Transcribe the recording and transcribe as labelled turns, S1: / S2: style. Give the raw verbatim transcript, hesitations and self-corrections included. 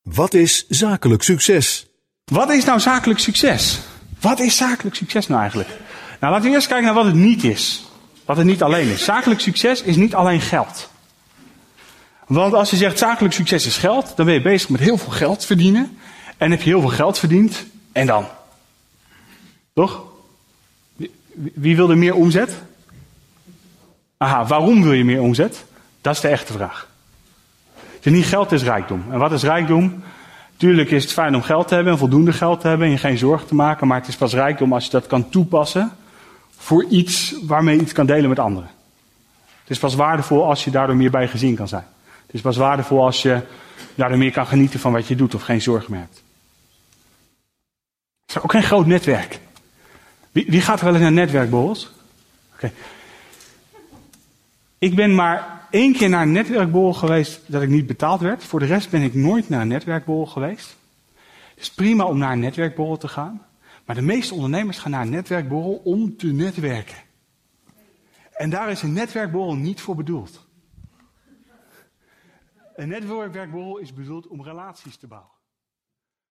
S1: Wat is zakelijk succes?
S2: Wat is nou zakelijk succes? Wat is zakelijk succes nou eigenlijk? Nou, laten we eerst kijken naar wat het niet is. Wat het niet alleen is. Zakelijk succes is niet alleen geld. Want als je zegt zakelijk succes is geld, dan ben je bezig met heel veel geld verdienen. En heb je heel veel geld verdiend, en dan? Toch? Wie, wie wil er meer omzet? Aha, waarom wil je meer omzet? Dat is de echte vraag. Het is niet geld, het is rijkdom. En wat is rijkdom? Tuurlijk is het fijn om geld te hebben en voldoende geld te hebben en je geen zorgen te maken. Maar het is pas rijkdom als je dat kan toepassen voor iets waarmee je iets kan delen met anderen. Het is pas waardevol als je daardoor meer bij je gezin kan zijn. Het is pas waardevol als je daardoor meer kan genieten van wat je doet of geen zorgen meer hebt. Het is ook geen groot netwerk. Wie, wie gaat er wel eens naar netwerkborrels? Oké. Ik ben maar één keer naar een netwerkborrel geweest dat ik niet betaald werd. Voor de rest ben ik nooit naar een netwerkborrel geweest. Het is prima om naar een netwerkborrel te gaan. Maar de meeste ondernemers gaan naar een netwerkborrel om te netwerken. En daar is een netwerkborrel niet voor bedoeld. Een netwerkborrel is bedoeld om relaties te bouwen.